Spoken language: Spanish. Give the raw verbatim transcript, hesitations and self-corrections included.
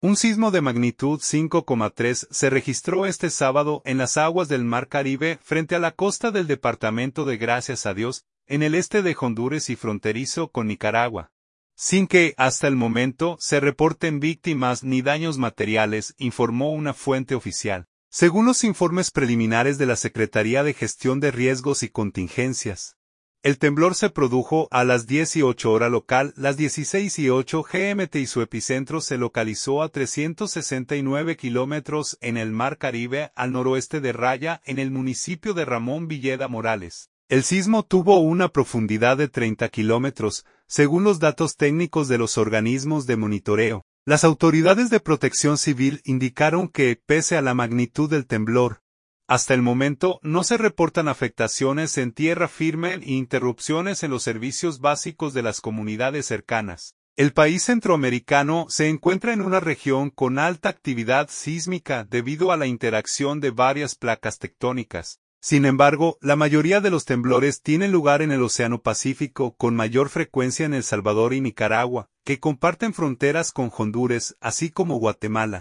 Un sismo de magnitud cinco coma tres se registró este sábado en las aguas del Mar Caribe frente a la costa del departamento de Gracias a Dios, en el este de Honduras y fronterizo con Nicaragua. Sin que, hasta el momento, se reporten víctimas ni daños materiales, informó una fuente oficial. Según los informes preliminares de la Secretaría de Gestión de Riesgos y Contingencias, el temblor se produjo a las diez y ocho hora local, las dieciséis y ocho G M T, y su epicentro se localizó a trescientos sesenta y nueve kilómetros en el Mar Caribe, al noroeste de Raya, en el municipio de Ramón Villeda Morales. El sismo tuvo una profundidad de treinta kilómetros, según los datos técnicos de los organismos de monitoreo. Las autoridades de protección civil indicaron que, pese a la magnitud del temblor, hasta el momento no se reportan afectaciones en tierra firme ni interrupciones en los servicios básicos de las comunidades cercanas. El país centroamericano se encuentra en una región con alta actividad sísmica debido a la interacción de varias placas tectónicas. Sin embargo, la mayoría de los temblores tienen lugar en el Océano Pacífico, con mayor frecuencia en El Salvador y Nicaragua, que comparten fronteras con Honduras, así como Guatemala.